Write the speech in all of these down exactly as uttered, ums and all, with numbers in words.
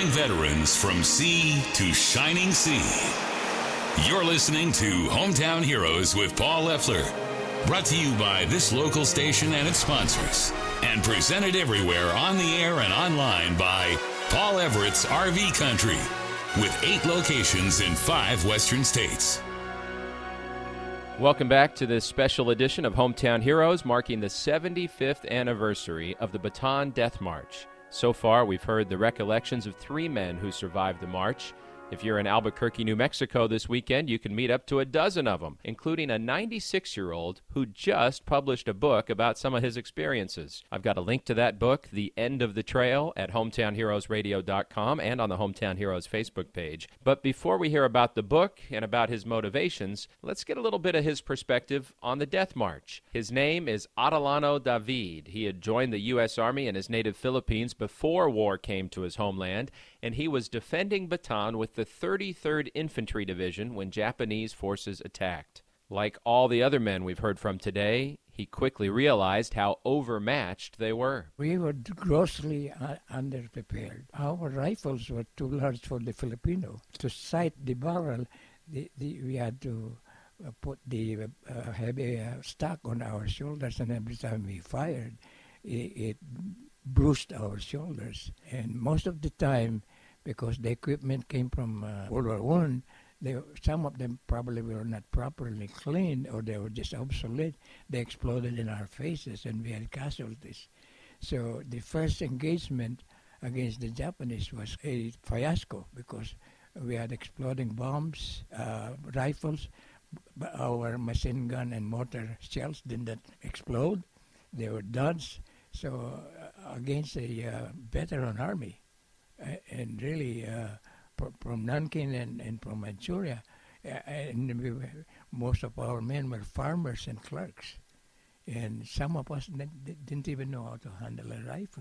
veterans from sea to shining sea. You're listening to Hometown Heroes with Paul Leffler. Brought to you by this local station and its sponsors. And presented everywhere on the air and online by Paul Everett's R V Country. With eight locations in five western states. Welcome back to this special edition of Hometown Heroes, marking the seventy-fifth anniversary of the Bataan Death March. So far, we've heard the recollections of three men who survived the march. If you're in Albuquerque, New Mexico this weekend, you can meet up to a dozen of them, including a ninety-six-year-old who just published a book about some of his experiences. I've got a link to that book, The End of the Trail, at hometown heroes radio dot com and on the Hometown Heroes Facebook page. But before we hear about the book and about his motivations, let's get a little bit of his perspective on the Death March. His name is Adelano David. He had joined the U S Army in his native Philippines before war came to his homeland, and he was defending Bataan with the thirty-third Infantry Division when Japanese forces attacked. Like all the other men we've heard from today, he quickly realized how overmatched they were. We were grossly uh, underprepared. Our rifles were too large for the Filipino. To sight the barrel, the, the, we had to uh, put the uh, heavy uh, stock on our shoulders, and every time we fired, it, it bruised our shoulders. And most of the time, because the equipment came from uh, World War One, they, some of them probably were not properly cleaned, or they were just obsolete. They exploded in our faces, and we had casualties. So the first engagement against the Japanese was a fiasco, because we had exploding bombs, uh, rifles. Our machine gun and mortar shells did not explode. They were duds. So uh, against a uh, veteran army, uh, and really uh, pr- from Nanking and, and from Manchuria, uh, and we were, most of our men were farmers and clerks, and some of us n- didn't even know how to handle a rifle.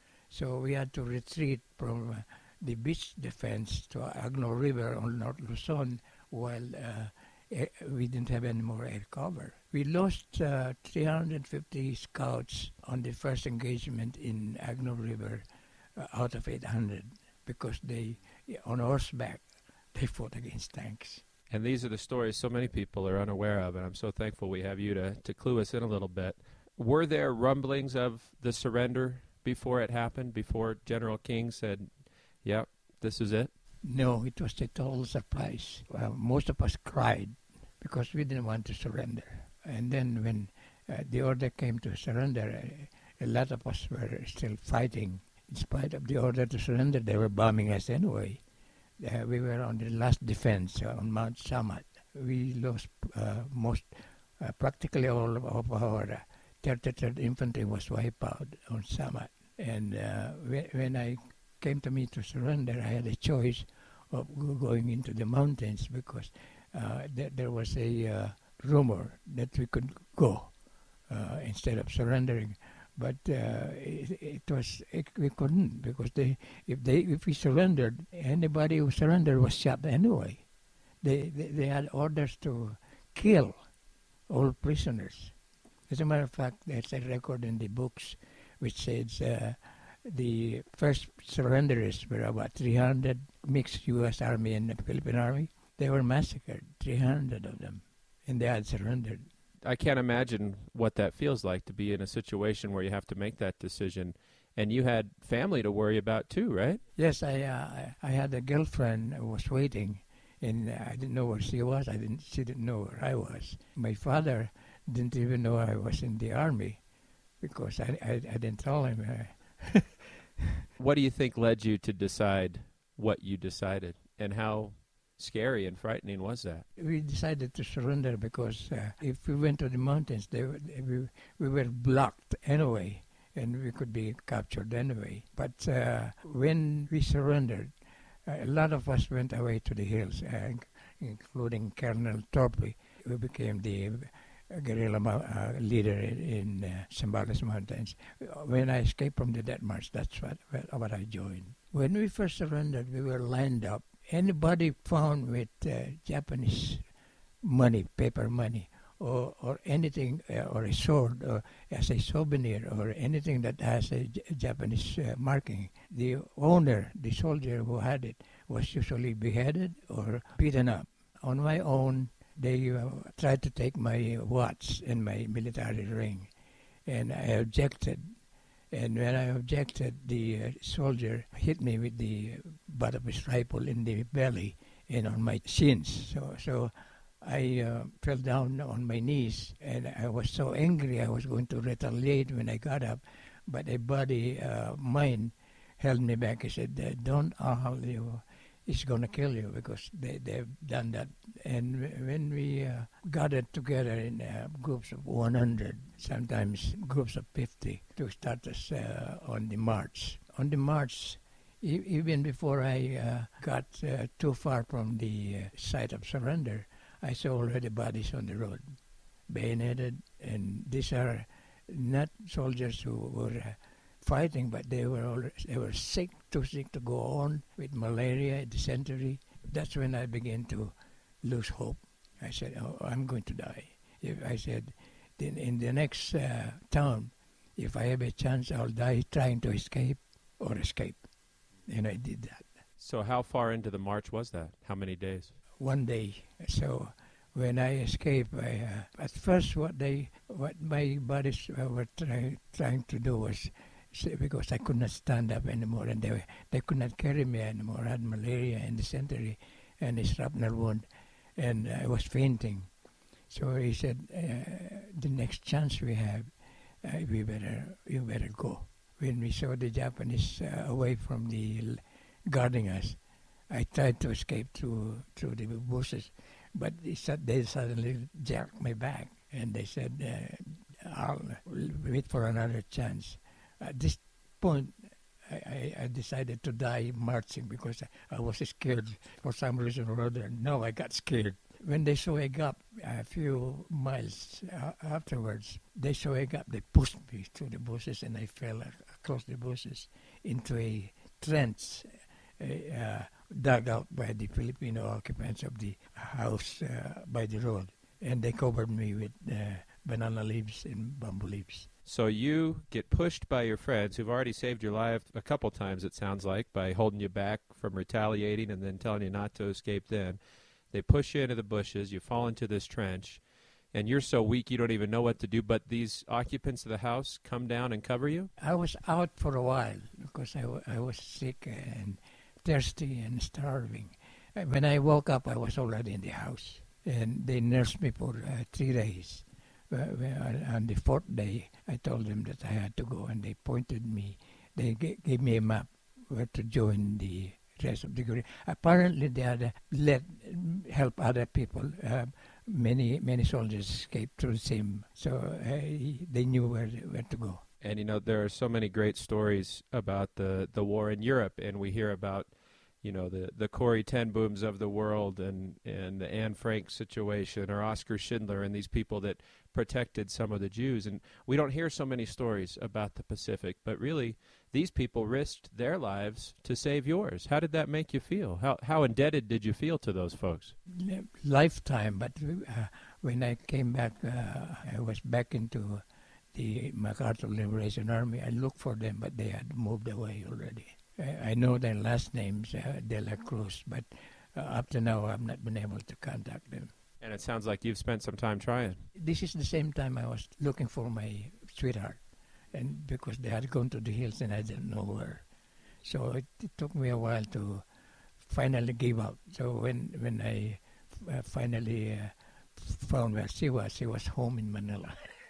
So we had to retreat from uh, the beach defense to Agno River on North Luzon, while uh, we didn't have any more air cover. We lost uh, three hundred fifty scouts on the first engagement in Agno River uh, out of eight hundred, because they, on horseback, they fought against tanks. And these are the stories so many people are unaware of, and I'm so thankful we have you to, to clue us in a little bit. Were there rumblings of the surrender before it happened, before General King said, yep, this is it? No, it was a total surprise. Well, most of us cried because we didn't want to surrender. And then when uh, the order came to surrender, uh, a lot of us were still fighting. In spite of the order to surrender, they were bombing us anyway. Uh, we were on the last defense uh, on Mount Samat. We lost uh, most, uh, practically all of our uh, thirty-third Infantry was wiped out on Samat. And uh, when, when I came to me to surrender, I had a choice of going into the mountains, because uh, th- there was a uh, rumor that we could go uh, instead of surrendering. But uh, it, it was it, we couldn't, because they if they if we surrendered, anybody who surrendered was shot anyway. They they, they had orders to kill all prisoners. As a matter of fact, there's a record in the books which says uh, the first surrenderers were about three hundred, mixed U S Army and Philippine Army. They were massacred, three hundred of them, and they had surrendered. I can't imagine what that feels like, to be in a situation where you have to make that decision. And you had family to worry about too, right? Yes, I uh, I had a girlfriend who was waiting, and I didn't know where she was. I didn't. She didn't know where I was. My father didn't even know I was in the army, because I I, I didn't tell him. Uh, What do you think led you to decide what you decided, and how scary and frightening was that? We decided to surrender because uh, if we went to the mountains, they, were- they, we, we were blocked anyway, and we could be captured anyway. But uh, when we surrendered, uh, a lot of us went away to the hills, uh, including Colonel Torpy, who became the uh, guerrilla mo- uh, leader in, in uh, Zambales Mountains. When I escaped from the Death March, that's what, what I joined. When we first surrendered, we were lined up. Anybody found with uh, Japanese money, paper money, or, or anything, uh, or a sword, or as a souvenir, or anything that has a J- Japanese uh, marking. The owner, the soldier who had it, was usually beheaded or beaten up. On my own, they uh, tried to take my watch and my military ring, and I objected. And when I objected, the uh, soldier hit me with the butt of his rifle in the belly and on my shins. So, so I uh, fell down on my knees, and I was so angry I was going to retaliate when I got up, but a buddy uh, mine held me back. He said, uh, "Don't all you." It's going to kill you because they, they've done that. And when we uh, gathered together in uh, groups of one hundred, sometimes groups of fifty, to start us uh, on the march. On the march, e- even before I uh, got uh, too far from the uh, site of surrender, I saw already bodies on the road, bayoneted. And these are not soldiers who were uh, fighting, but they were all, they were sick, too sick to go on with malaria, dysentery. That's when I began to lose hope. I said, "Oh, I'm going to die." If I said, then in the next uh, town, if I have a chance, I'll die trying to escape or escape. And I did that. So how far into the march was that? How many days? One day. So when I escaped, I, uh, at first what they, what my buddies uh, were try, trying to do was, because I could not stand up anymore, and they they could not carry me anymore. I had malaria and dysentery and a shrapnel wound, and I was fainting. So he said, uh, "The next chance we have, uh, we better you better go." When we saw the Japanese uh, away from the l- guarding us, I tried to escape through through the bushes, but they, said, they suddenly jerked me back, and they said, uh, "I'll wait for another chance." At this point, I, I, I decided to die marching because I, I was scared for some reason or other. No, I got scared. When they saw a gap a few miles uh, afterwards, they saw a gap. They pushed me through the bushes, and I fell uh, across the bushes into a trench uh, uh, dug out by the Filipino occupants of the house uh, by the road. And they covered me with uh, banana leaves and bamboo leaves. So you get pushed by your friends who've already saved your life a couple times, it sounds like, by holding you back from retaliating and then telling you not to escape then. They push you into the bushes, you fall into this trench, and you're so weak you don't even know what to do, but these occupants of the house come down and cover you? I was out for a while because I, w- I was sick and thirsty and starving. Uh, When I woke up, I was already in the house, and they nursed me for uh, three days. Uh, well, on the fourth day, I told them that I had to go, and they pointed me. They g- gave me a map where to join the rest of the group. Apparently, they had uh, let help other people. Uh, many many soldiers escaped through the same, so uh, they knew where where to go. And, you know, there are so many great stories about the, the war in Europe, and we hear about, you know, the, the Corrie ten Booms of the world and, and the Anne Frank situation or Oskar Schindler and these people that protected some of the Jews. And we don't hear so many stories about the Pacific, but really these people risked their lives to save yours. How did that make you feel? How, how indebted did you feel to those folks? Lifetime, but uh, when I came back, uh, I was back into the MacArthur Liberation Army. I looked for them, but they had moved away already. I, I know their last names, uh, De La Cruz, but uh, up to now I've not been able to contact them. And it sounds like you've spent some time trying. This is the same time I was looking for my sweetheart, and because they had gone to the hills and I didn't know where. So it, it took me a while to finally give up. So when, when I uh, finally uh, found where she was, she was home in Manila.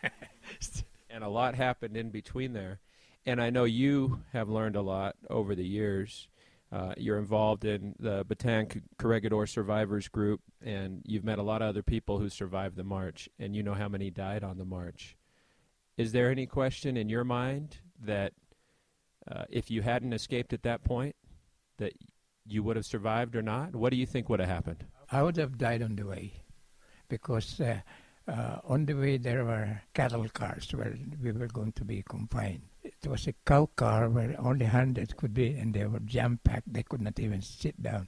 And a lot happened in between there. And I know you have learned a lot over the years. Uh, you're involved in the Bataan Corregidor Survivors Group, and you've met a lot of other people who survived the march, and you know how many died on the march. Is there any question in your mind that uh, if you hadn't escaped at that point, that you would have survived or not? What do you think would have happened? I would have died on the way because uh, uh, on the way there were cattle cars where we were going to be confined. It was a cow car where only hundreds could be, and they were jam-packed. They could not even sit down.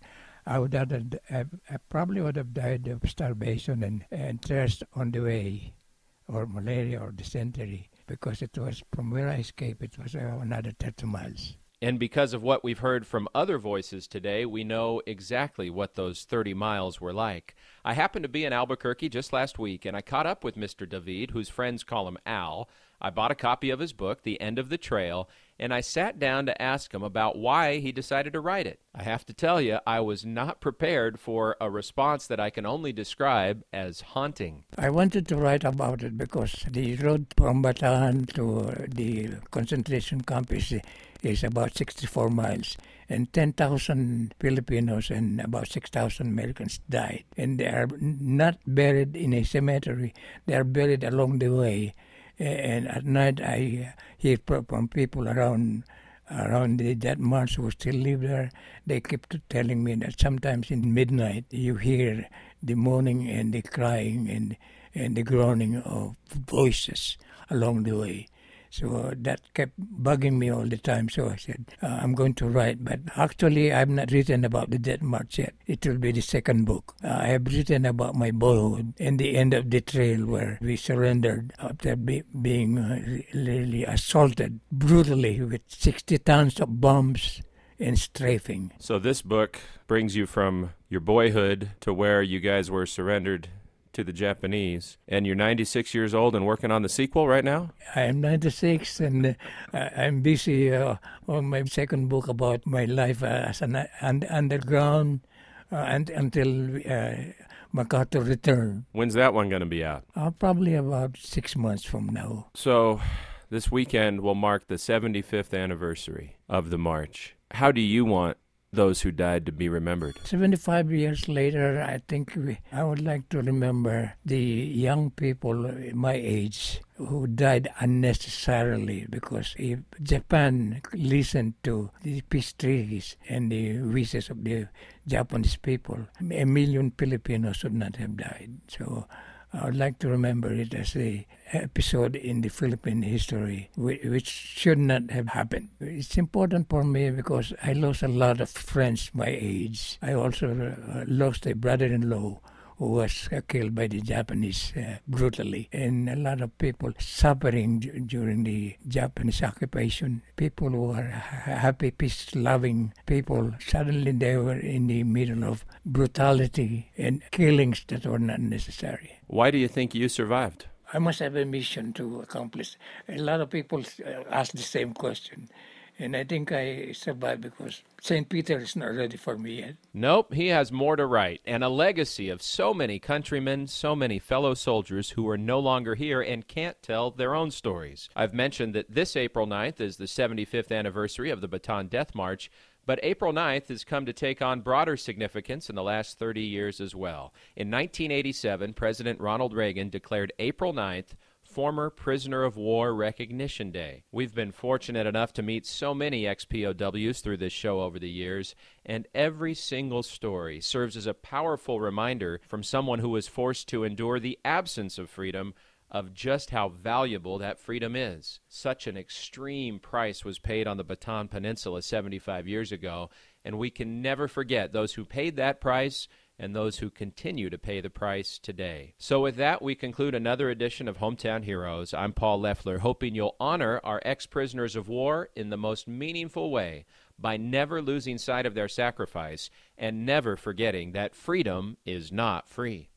I would have, I, I probably would have died of starvation and, and thirst on the way, or malaria or dysentery, because it was from where I escaped, it was uh, another thirty miles. And because of what we've heard from other voices today, we know exactly what those thirty miles were like. I happened to be in Albuquerque just last week, and I caught up with Mister David, whose friends call him Al. I bought a copy of his book, The End of the Trail, and I sat down to ask him about why he decided to write it. I have to tell you, I was not prepared for a response that I can only describe as haunting. I wanted to write about it because the road from Bataan to the concentration camp is, is about sixty-four miles. And ten thousand Filipinos and about six thousand Americans died. And they are not buried in a cemetery. They are buried along the way. And at night I hear from people around around the, that march who still live there. They kept telling me that sometimes in midnight you hear the moaning and the crying and, and the groaning of voices along the way. So uh, that kept bugging me all the time. So I said, uh, I'm going to write. But actually, I've not written about the Death March yet. It will be the second book. Uh, I have written about my boyhood and the end of the trail where we surrendered after be- being uh, really assaulted brutally with sixty tons of bombs and strafing. So this book brings you from your boyhood to where you guys were surrendered to the Japanese, and you're ninety-six years old and working on the sequel right now? I'm ninety-six, and uh, I'm busy uh, on my second book about my life uh, as an un- underground uh, and, until uh, MacArthur returned. When's that one going to be out? Uh, probably about six months from now. So this weekend will mark the seventy-fifth anniversary of the march. How do you want those who died to be remembered? seventy-five years later, I think we, I would like to remember the young people my age who died unnecessarily, because if Japan listened to the peace treaties and the wishes of the Japanese people, a million Filipinos would not have died. So I would like to remember it as a episode in the Philippine history which should not have happened. It's important for me because I lost a lot of friends my age. I also uh, lost a brother-in-law who was uh, killed by the Japanese uh, brutally, and a lot of people suffering d- during the Japanese occupation. People who are ha- happy, peace-loving people, suddenly they were in the middle of brutality and killings that were not necessary. Why do you think you survived? I must have a mission to accomplish. A lot of people uh, ask the same question. And I think I survived because Saint Peter is not ready for me yet. Nope, he has more to write, and a legacy of so many countrymen, so many fellow soldiers who are no longer here and can't tell their own stories. I've mentioned that this April ninth is the seventy-fifth anniversary of the Bataan Death March, but April ninth has come to take on broader significance in the last thirty years as well. In nineteen eighty-seven, President Ronald Reagan declared April ninth Former Prisoner of War Recognition Day. We've been fortunate enough to meet so many ex-P O Ws through this show over the years, and every single story serves as a powerful reminder from someone who was forced to endure the absence of freedom of just how valuable that freedom is. Such an extreme price was paid on the Bataan Peninsula seventy-five years ago, and we can never forget those who paid that price and those who continue to pay the price today. So with that, we conclude another edition of Hometown Heroes. I'm Paul Leffler, hoping you'll honor our ex-prisoners of war in the most meaningful way by never losing sight of their sacrifice and never forgetting that freedom is not free.